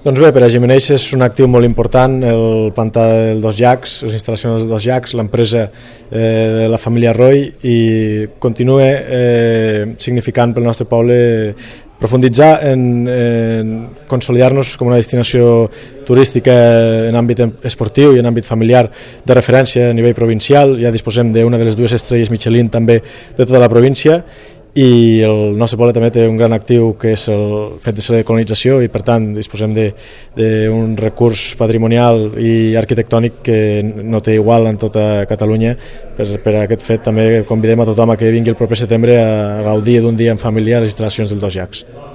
Doncs bé, per a Gimenells és un actiu molt important el pantà dels Dos Llacs, les instal·lacions dels Dos Llacs, l'empresa de la família Roy, i continua significant pel nostre poble profunditzar en consolidar-nos com una destinació turística en àmbit esportiu i en àmbit familiar de referència a nivell provincial. Ja disposem d'una de les 2 estrelles Michelin també de tota la província, i el nostre poble també té un gran actiu que és el fet de ser de colonització, i per tant disposem d'un recurs patrimonial i arquitectònic que no té igual en tota Catalunya. Per aquest fet també convidem a tothom a que vingui el proper setembre a gaudir d'un dia en família a les instal·lacions dels Dos Llacs.